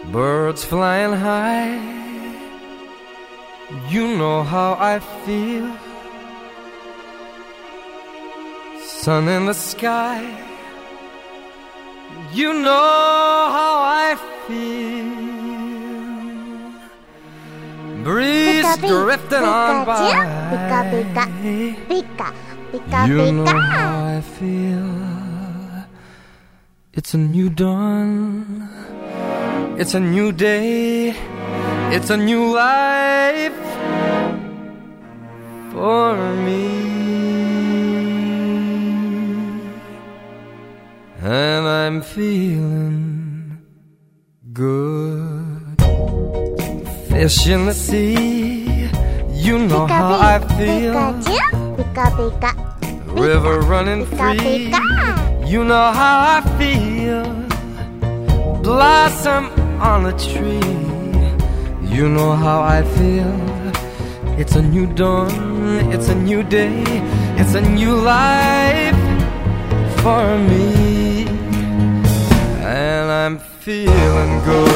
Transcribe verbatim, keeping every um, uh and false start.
birds flying high. You know how I feel. Sun in the sky. You know how I feel. Breeze drifting on by. You know how I feel. It's a new dawn. It's a new day. It's a new life for me. And I'm feeling good. Fish in the sea. You know how I feel. River running free. You know how I feel. Blossom on a tree. You know how I feel. It's a new dawn. It's a new day. It's a new life for me. And I'm feeling good.